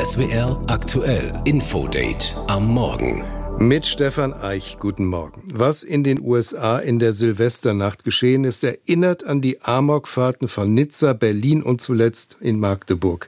SWR aktuell Infodate am Morgen. Mit Stefan Eich, guten Morgen. Was in den USA in der Silvesternacht geschehen ist, erinnert an die Amokfahrten von Nizza, Berlin und zuletzt in Magdeburg.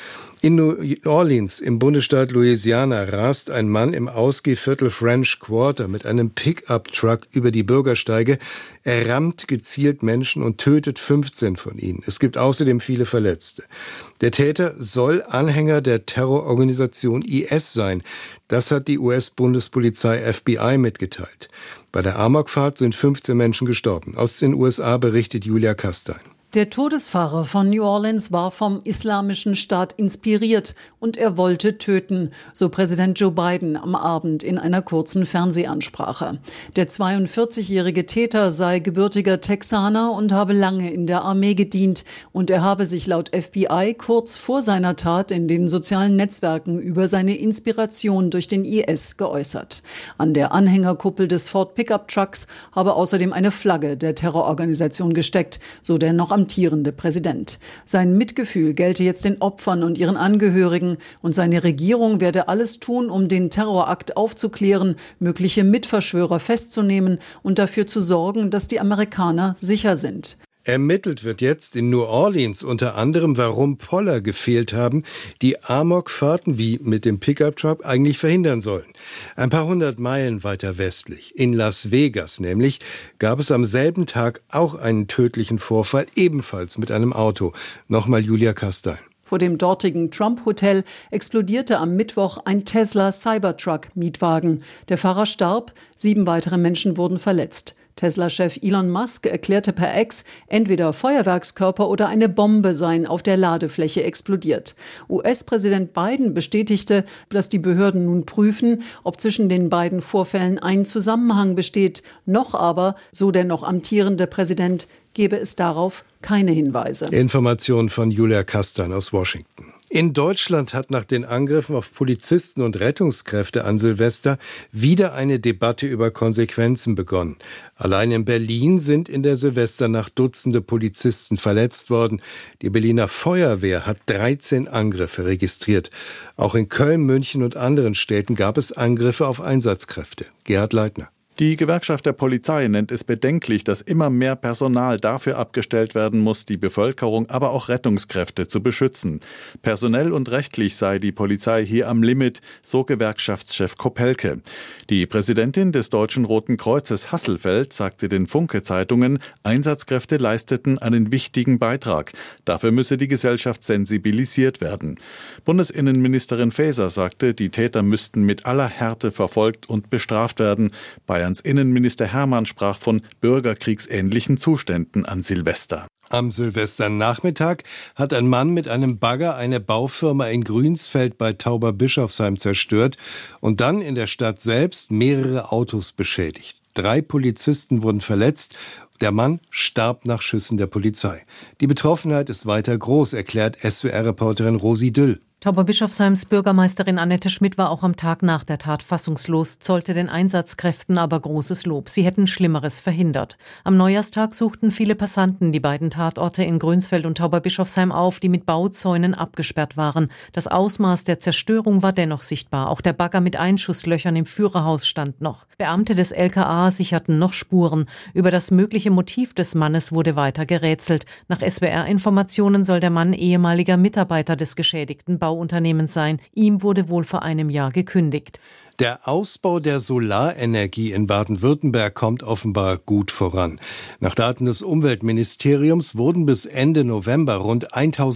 In New Orleans im Bundesstaat Louisiana rast ein Mann im Ausgehviertel French Quarter mit einem Pickup-Truck über die Bürgersteige. Er rammt gezielt Menschen und tötet 15 von ihnen. Es gibt außerdem viele Verletzte. Der Täter soll Anhänger der Terrororganisation IS sein. Das hat die US-Bundespolizei FBI mitgeteilt. Bei der Amokfahrt sind 15 Menschen gestorben. Aus den USA berichtet Julia Kastein. Der Todesfahrer von New Orleans war vom Islamischen Staat inspiriert und er wollte töten, so Präsident Joe Biden am Abend in einer kurzen Fernsehansprache. Der 42-jährige Täter sei gebürtiger Texaner und habe lange in der Armee gedient und er habe sich laut FBI kurz vor seiner Tat in den sozialen Netzwerken über seine Inspiration durch den IS geäußert. An der Anhängerkuppel des Ford Pickup Trucks habe außerdem eine Flagge der Terrororganisation gesteckt, so der noch amtierende Präsident. Sein Mitgefühl gelte jetzt den Opfern und ihren Angehörigen und seine Regierung werde alles tun, um den Terrorakt aufzuklären, mögliche Mitverschwörer festzunehmen und dafür zu sorgen, dass die Amerikaner sicher sind. Ermittelt wird jetzt in New Orleans unter anderem, warum Poller gefehlt haben, die Amokfahrten wie mit dem Pickup-Truck eigentlich verhindern sollen. Ein paar hundert Meilen weiter westlich, in Las Vegas nämlich, gab es am selben Tag auch einen tödlichen Vorfall, ebenfalls mit einem Auto. Nochmal Julia Kastein. Vor dem dortigen Trump-Hotel explodierte am Mittwoch ein Tesla Cybertruck-Mietwagen. Der Fahrer starb, 7 weitere Menschen wurden verletzt. Tesla-Chef Elon Musk erklärte per Ex, entweder Feuerwerkskörper oder eine Bombe seien auf der Ladefläche explodiert. US-Präsident Biden bestätigte, dass die Behörden nun prüfen, ob zwischen den beiden Vorfällen ein Zusammenhang besteht. Noch aber, so der noch amtierende Präsident, gebe es darauf keine Hinweise. Informationen von Julia Kastein aus Washington. In Deutschland hat nach den Angriffen auf Polizisten und Rettungskräfte an Silvester wieder eine Debatte über Konsequenzen begonnen. Allein in Berlin sind in der Silvesternacht Dutzende Polizisten verletzt worden. Die Berliner Feuerwehr hat 13 Angriffe registriert. Auch in Köln, München und anderen Städten gab es Angriffe auf Einsatzkräfte. Gerhard Leitner. Die Gewerkschaft der Polizei nennt es bedenklich, dass immer mehr Personal dafür abgestellt werden muss, die Bevölkerung, aber auch Rettungskräfte zu beschützen. Personell und rechtlich sei die Polizei hier am Limit, so Gewerkschaftschef Kopelke. Die Präsidentin des Deutschen Roten Kreuzes Hasselfeld sagte den Funke-Zeitungen, Einsatzkräfte leisteten einen wichtigen Beitrag. Dafür müsse die Gesellschaft sensibilisiert werden. Bundesinnenministerin Faeser sagte, die Täter müssten mit aller Härte verfolgt und bestraft werden. Bayerns Innenminister Hermann sprach von bürgerkriegsähnlichen Zuständen an Silvester. Am Silvesternachmittag hat ein Mann mit einem Bagger eine Baufirma in Grünsfeld bei Tauberbischofsheim zerstört und dann in der Stadt selbst mehrere Autos beschädigt. 3 Polizisten wurden verletzt. Der Mann starb nach Schüssen der Polizei. Die Betroffenheit ist weiter groß, erklärt SWR-Reporterin Rosi Düll. Tauberbischofsheims Bürgermeisterin Annette Schmidt war auch am Tag nach der Tat fassungslos, zollte den Einsatzkräften aber großes Lob. Sie hätten Schlimmeres verhindert. Am Neujahrstag suchten viele Passanten die beiden Tatorte in Grünsfeld und Tauberbischofsheim auf, die mit Bauzäunen abgesperrt waren. Das Ausmaß der Zerstörung war dennoch sichtbar. Auch der Bagger mit Einschusslöchern im Führerhaus stand noch. Beamte des LKA sicherten noch Spuren. Über das mögliche Motiv des Mannes wurde weiter gerätselt. Nach SWR-Informationen soll der Mann ehemaliger Mitarbeiter des geschädigten Bauunternehmens sein. Ihm wurde wohl vor einem Jahr gekündigt. Der Ausbau der Solarenergie in Baden-Württemberg kommt offenbar gut voran. Nach Daten des Umweltministeriums wurden bis Ende November rund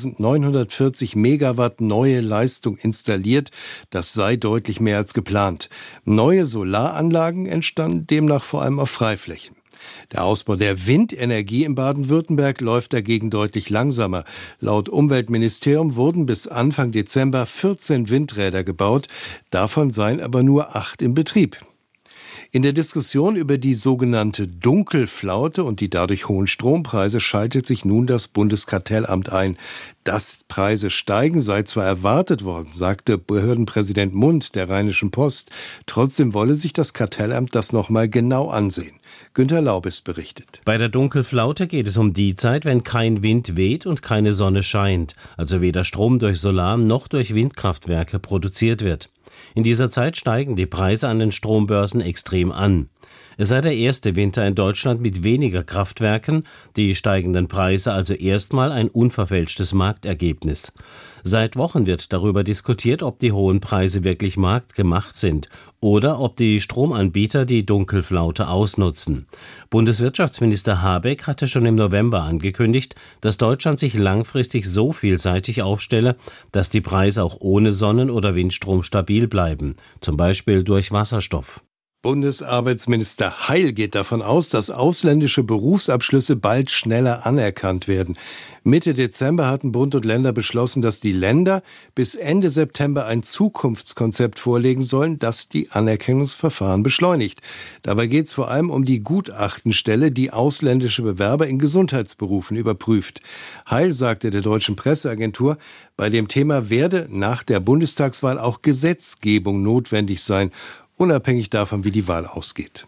1940 Megawatt neue Leistung installiert. Das sei deutlich mehr als geplant. Neue Solaranlagen entstanden demnach vor allem auf Freiflächen. Der Ausbau der Windenergie in Baden-Württemberg läuft dagegen deutlich langsamer. Laut Umweltministerium wurden bis Anfang Dezember 14 Windräder gebaut, davon seien aber nur 8 in Betrieb. In der Diskussion über die sogenannte Dunkelflaute und die dadurch hohen Strompreise schaltet sich nun das Bundeskartellamt ein. Dass Preise steigen, sei zwar erwartet worden, sagte Behördenpräsident Mund der Rheinischen Post. Trotzdem wolle sich das Kartellamt das noch mal genau ansehen. Günter Laubis berichtet. Bei der Dunkelflaute geht es um die Zeit, wenn kein Wind weht und keine Sonne scheint, also weder Strom durch Solar- noch durch Windkraftwerke produziert wird. In dieser Zeit steigen die Preise an den Strombörsen extrem an. Es sei der erste Winter in Deutschland mit weniger Kraftwerken, die steigenden Preise also erstmal ein unverfälschtes Marktergebnis. Seit Wochen wird darüber diskutiert, ob die hohen Preise wirklich marktgemacht sind oder ob die Stromanbieter die Dunkelflaute ausnutzen. Bundeswirtschaftsminister Habeck hatte schon im November angekündigt, dass Deutschland sich langfristig so vielseitig aufstelle, dass die Preise auch ohne Sonnen- oder Windstrom stabil bleiben, zum Beispiel durch Wasserstoff. Bundesarbeitsminister Heil geht davon aus, dass ausländische Berufsabschlüsse bald schneller anerkannt werden. Mitte Dezember hatten Bund und Länder beschlossen, dass die Länder bis Ende September ein Zukunftskonzept vorlegen sollen, das die Anerkennungsverfahren beschleunigt. Dabei geht es vor allem um die Gutachtenstelle, die ausländische Bewerber in Gesundheitsberufen überprüft. Heil sagte der deutschen Presseagentur, bei dem Thema werde nach der Bundestagswahl auch Gesetzgebung notwendig sein, unabhängig davon, wie die Wahl ausgeht.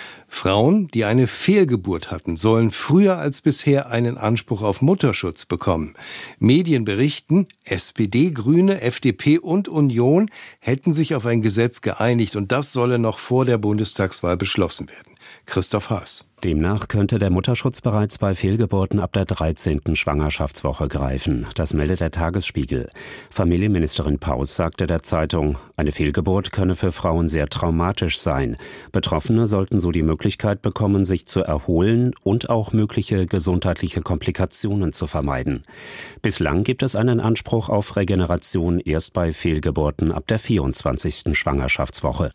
Frauen, die eine Fehlgeburt hatten, sollen früher als bisher einen Anspruch auf Mutterschutz bekommen. Medien berichten, SPD, Grüne, FDP und Union hätten sich auf ein Gesetz geeinigt und das solle noch vor der Bundestagswahl beschlossen werden. Christoph Haas. Demnach könnte der Mutterschutz bereits bei Fehlgeburten ab der 13. Schwangerschaftswoche greifen. Das meldet der Tagesspiegel. Familienministerin Paus sagte der Zeitung, eine Fehlgeburt könne für Frauen sehr traumatisch sein. Betroffene sollten so die Möglichkeit bekommen, sich zu erholen und auch mögliche gesundheitliche Komplikationen zu vermeiden. Bislang gibt es einen Anspruch auf Regeneration erst bei Fehlgeburten ab der 24. Schwangerschaftswoche.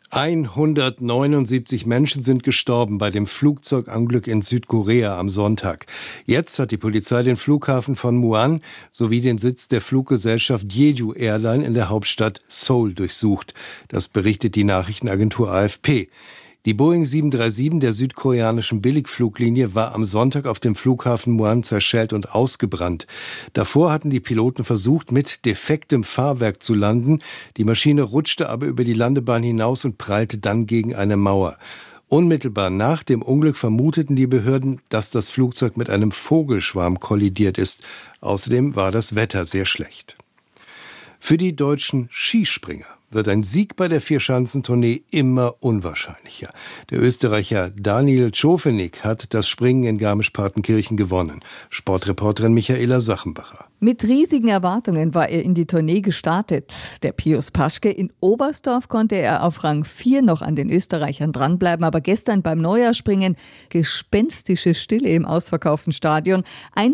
179 Menschen sind gestorben bei dem Flugzeuganglück in Südkorea am Sonntag. Jetzt hat die Polizei den Flughafen von Muan sowie den Sitz der Fluggesellschaft Jeju Airline in der Hauptstadt Seoul durchsucht. Das berichtet die Nachrichtenagentur AFP. Die Boeing 737 der südkoreanischen Billigfluglinie war am Sonntag auf dem Flughafen Muan zerschellt und ausgebrannt. Davor hatten die Piloten versucht, mit defektem Fahrwerk zu landen. Die Maschine rutschte aber über die Landebahn hinaus und prallte dann gegen eine Mauer. Unmittelbar nach dem Unglück vermuteten die Behörden, dass das Flugzeug mit einem Vogelschwarm kollidiert ist. Außerdem war das Wetter sehr schlecht. Für die deutschen Skispringer wird ein Sieg bei der Vierschanzentournee immer unwahrscheinlicher. Der Österreicher Daniel Tschofenig hat das Springen in Garmisch-Partenkirchen gewonnen. Sportreporterin Michaela Sachenbacher. Mit riesigen Erwartungen war er in die Tournee gestartet. Der Pius Paschke in Oberstdorf konnte er auf Rang 4 noch an den Österreichern dranbleiben, aber gestern beim Neujahrspringen gespenstische Stille im ausverkauften Stadion.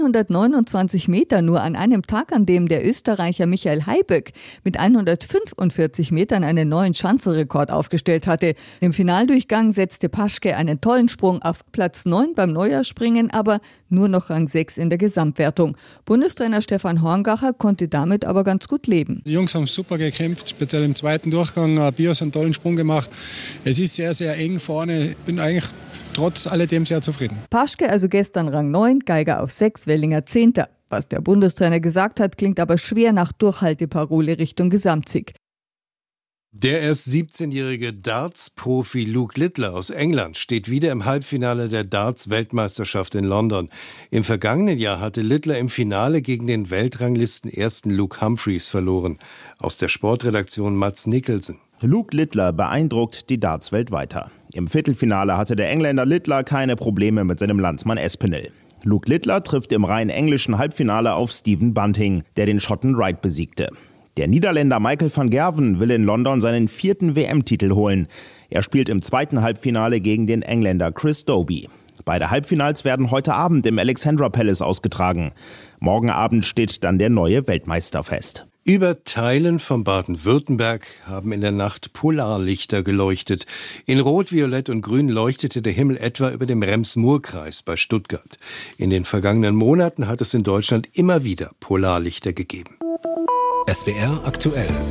129 Meter nur an einem Tag, an dem der Österreicher Michael Haiböck mit 145 Metern einen neuen Schanzenrekord aufgestellt hatte. Im Finaldurchgang setzte Paschke einen tollen Sprung auf Platz 9 beim Neujahrspringen, aber nur noch Rang 6 in der Gesamtwertung. Bundestrainer Stefan Horngacher konnte damit aber ganz gut leben. Die Jungs haben super gekämpft, speziell im zweiten Durchgang. Bios einen tollen Sprung gemacht. Es ist sehr, sehr eng vorne. Ich bin eigentlich trotz alledem sehr zufrieden. Paschke also gestern Rang 9, Geiger auf 6, Wellinger 10. Was der Bundestrainer gesagt hat, klingt aber schwer nach Durchhalteparole Richtung Gesamtsieg. Der erst 17-jährige Darts-Profi Luke Littler aus England steht wieder im Halbfinale der Darts-Weltmeisterschaft in London. Im vergangenen Jahr hatte Littler im Finale gegen den Weltranglisten-Ersten Luke Humphreys verloren. Aus der Sportredaktion Mats Nicholson. Luke Littler beeindruckt die Darts-Welt weiter. Im Viertelfinale hatte der Engländer Littler keine Probleme mit seinem Landsmann Espinel. Luke Littler trifft im rein englischen Halbfinale auf Stephen Bunting, der den Schotten Wright besiegte. Der Niederländer Michael van Gerwen will in London seinen 4. WM-Titel holen. Er spielt im zweiten Halbfinale gegen den Engländer Chris Dobey. Beide Halbfinals werden heute Abend im Alexandra Palace ausgetragen. Morgen Abend steht dann der neue Weltmeister fest. Über Teilen von Baden-Württemberg haben in der Nacht Polarlichter geleuchtet. In Rot, Violett und Grün leuchtete der Himmel etwa über dem Rems-Murr-Kreis bei Stuttgart. In den vergangenen Monaten hat es in Deutschland immer wieder Polarlichter gegeben. SWR aktuell.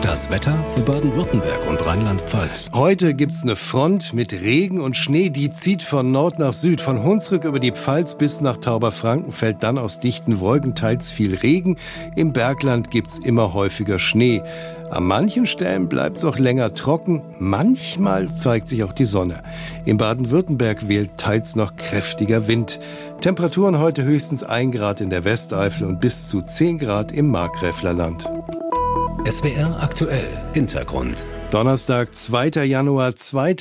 Das Wetter für Baden-Württemberg und Rheinland-Pfalz. Heute gibt's eine Front mit Regen und Schnee, die zieht von Nord nach Süd. Von Hunsrück über die Pfalz bis nach Tauberfranken fällt dann aus dichten Wolken teils viel Regen. Im Bergland gibt's immer häufiger Schnee. An manchen Stellen bleibt's auch länger trocken. Manchmal zeigt sich auch die Sonne. In Baden-Württemberg weht teils noch kräftiger Wind. Temperaturen heute höchstens 1 Grad in der Westeifel und bis zu 10 Grad im Markgräflerland. SWR aktuell Hintergrund. Donnerstag, 2. Januar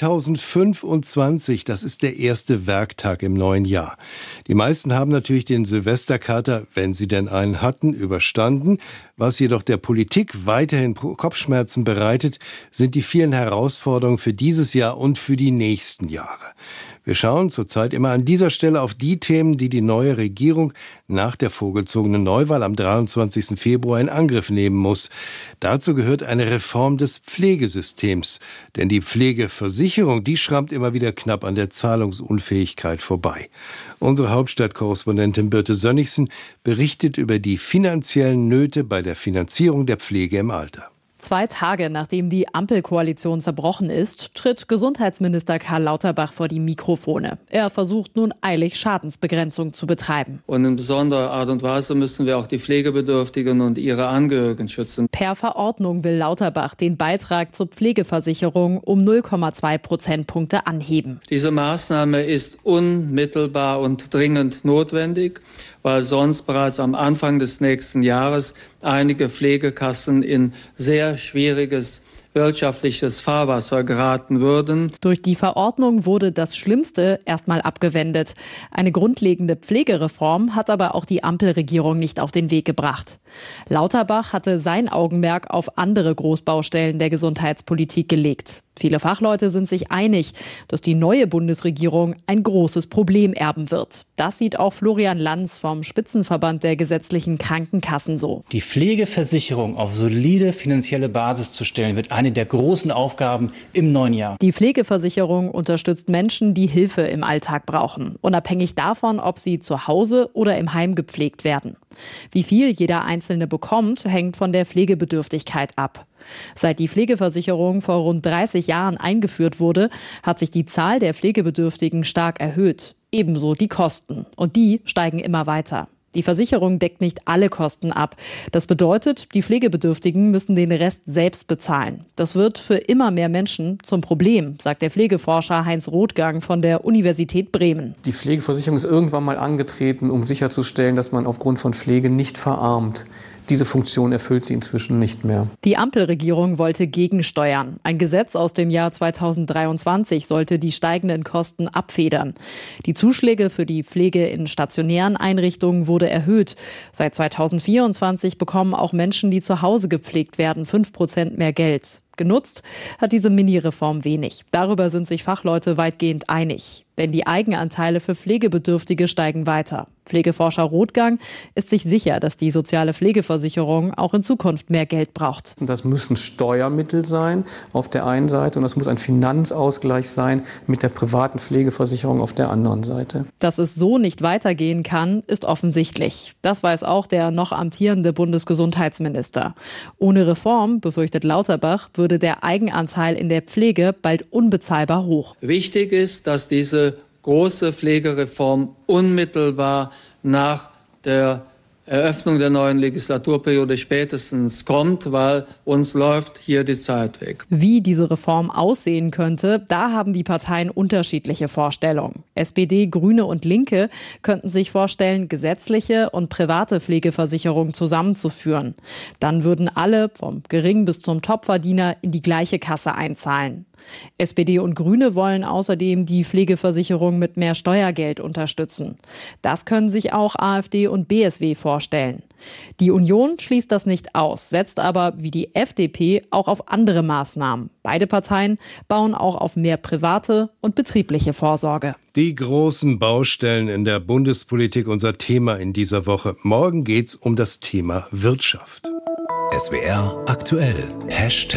2025. Das ist der erste Werktag im neuen Jahr. Die meisten haben natürlich den Silvesterkater, wenn sie denn einen hatten, überstanden. Was jedoch der Politik weiterhin Kopfschmerzen bereitet, sind die vielen Herausforderungen für dieses Jahr und für die nächsten Jahre. Wir schauen zurzeit immer an dieser Stelle auf die Themen, die die neue Regierung nach der vorgezogenen Neuwahl am 23. Februar in Angriff nehmen muss. Dazu gehört eine Reform des Pflegesystems. Denn die Pflegeversicherung, die schrammt immer wieder knapp an der Zahlungsunfähigkeit vorbei. Unsere Hauptstadtkorrespondentin Birte Sönnigsen berichtet über die finanziellen Nöte bei der Finanzierung der Pflege im Alter. 2 Tage nachdem die Ampelkoalition zerbrochen ist, tritt Gesundheitsminister Karl Lauterbach vor die Mikrofone. Er versucht nun eilig Schadensbegrenzung zu betreiben. Und in besonderer Art und Weise müssen wir auch die Pflegebedürftigen und ihre Angehörigen schützen. Per Verordnung will Lauterbach den Beitrag zur Pflegeversicherung um 0,2 Prozentpunkte anheben. Diese Maßnahme ist unmittelbar und dringend notwendig, weil sonst bereits am Anfang des nächsten Jahres einige Pflegekassen in sehr schwieriges wirtschaftliches Fahrwasser geraten würden. Durch die Verordnung wurde das Schlimmste erstmal abgewendet. Eine grundlegende Pflegereform hat aber auch die Ampelregierung nicht auf den Weg gebracht. Lauterbach hatte sein Augenmerk auf andere Großbaustellen der Gesundheitspolitik gelegt. Viele Fachleute sind sich einig, dass die neue Bundesregierung ein großes Problem erben wird. Das sieht auch Florian Lanz vom Spitzenverband der gesetzlichen Krankenkassen so. Die Pflegeversicherung auf solide finanzielle Basis zu stellen, wird eine der großen Aufgaben im neuen Jahr. Die Pflegeversicherung unterstützt Menschen, die Hilfe im Alltag brauchen, unabhängig davon, ob sie zu Hause oder im Heim gepflegt werden. Wie viel jeder Einzelne bekommt, hängt von der Pflegebedürftigkeit ab. Seit die Pflegeversicherung vor rund 30 Jahren eingeführt wurde, hat sich die Zahl der Pflegebedürftigen stark erhöht. Ebenso die Kosten. Und die steigen immer weiter. Die Versicherung deckt nicht alle Kosten ab. Das bedeutet, die Pflegebedürftigen müssen den Rest selbst bezahlen. Das wird für immer mehr Menschen zum Problem, sagt der Pflegeforscher Heinz Rothgang von der Universität Bremen. Die Pflegeversicherung ist irgendwann mal angetreten, um sicherzustellen, dass man aufgrund von Pflege nicht verarmt. Diese Funktion erfüllt sie inzwischen nicht mehr. Die Ampelregierung wollte gegensteuern. Ein Gesetz aus dem Jahr 2023 sollte die steigenden Kosten abfedern. Die Zuschläge für die Pflege in stationären Einrichtungen wurde erhöht. Seit 2024 bekommen auch Menschen, die zu Hause gepflegt werden, 5% mehr Geld. Genutzt hat diese Mini-Reform wenig. Darüber sind sich Fachleute weitgehend einig. Denn die Eigenanteile für Pflegebedürftige steigen weiter. Pflegeforscher Rothgang ist sich sicher, dass die soziale Pflegeversicherung auch in Zukunft mehr Geld braucht. Und das müssen Steuermittel sein auf der einen Seite und das muss ein Finanzausgleich sein mit der privaten Pflegeversicherung auf der anderen Seite. Dass es so nicht weitergehen kann, ist offensichtlich. Das weiß auch der noch amtierende Bundesgesundheitsminister. Ohne Reform, befürchtet Lauterbach, würde der Eigenanteil in der Pflege bald unbezahlbar hoch. Wichtig ist, dass diese große Pflegereform unmittelbar nach der Eröffnung der neuen Legislaturperiode spätestens kommt, weil uns läuft hier die Zeit weg. Wie diese Reform aussehen könnte, da haben die Parteien unterschiedliche Vorstellungen. SPD, Grüne und Linke könnten sich vorstellen, gesetzliche und private Pflegeversicherungen zusammenzuführen. Dann würden alle, vom Gering- bis zum Topverdiener, in die gleiche Kasse einzahlen. SPD und Grüne wollen außerdem die Pflegeversicherung mit mehr Steuergeld unterstützen. Das können sich auch AfD und BSW vorstellen. Die Union schließt das nicht aus, setzt aber wie die FDP auch auf andere Maßnahmen. Beide Parteien bauen auch auf mehr private und betriebliche Vorsorge. Die großen Baustellen in der Bundespolitik, unser Thema in dieser Woche. Morgen geht's um das Thema Wirtschaft. SWR aktuell.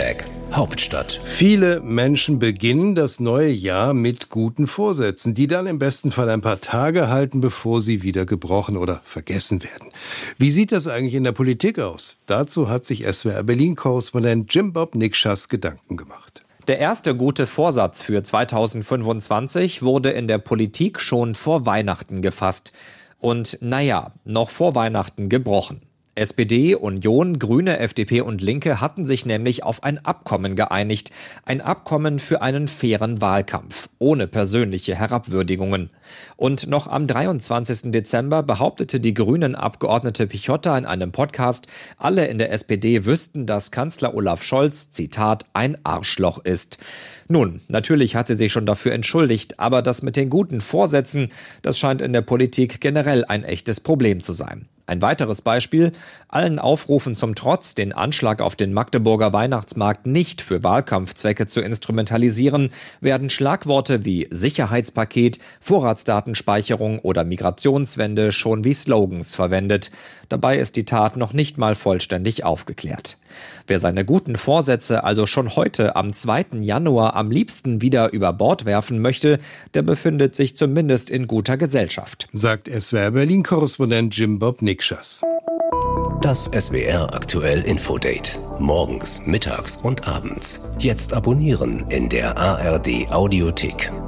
Hauptstadt. Viele Menschen beginnen das neue Jahr mit guten Vorsätzen, die dann im besten Fall ein paar Tage halten, bevor sie wieder gebrochen oder vergessen werden. Wie sieht das eigentlich in der Politik aus? Dazu hat sich SWR Berlin-Korrespondent Jim Bob Nikschas Gedanken gemacht. Der erste gute Vorsatz für 2025 wurde in der Politik schon vor Weihnachten gefasst. Und noch vor Weihnachten gebrochen. SPD, Union, Grüne, FDP und Linke hatten sich nämlich auf ein Abkommen geeinigt. Ein Abkommen für einen fairen Wahlkampf, ohne persönliche Herabwürdigungen. Und noch am 23. Dezember behauptete die Grünen-Abgeordnete Pichotta in einem Podcast, alle in der SPD wüssten, dass Kanzler Olaf Scholz, Zitat, ein Arschloch ist. Nun, natürlich hat sie sich schon dafür entschuldigt, aber das mit den guten Vorsätzen, das scheint in der Politik generell ein echtes Problem zu sein. Ein weiteres Beispiel: Allen Aufrufen zum Trotz, den Anschlag auf den Magdeburger Weihnachtsmarkt nicht für Wahlkampfzwecke zu instrumentalisieren, werden Schlagworte wie Sicherheitspaket, Vorratsdatenspeicherung oder Migrationswende schon wie Slogans verwendet. Dabei ist die Tat noch nicht mal vollständig aufgeklärt. Wer seine guten Vorsätze also schon heute am 2. Januar am liebsten wieder über Bord werfen möchte, der befindet sich zumindest in guter Gesellschaft, sagt SWR Berlin-Korrespondent Jim Bob Nikschas. Das SWR aktuell Infodate. Morgens, mittags und abends. Jetzt abonnieren in der ARD Audiothek.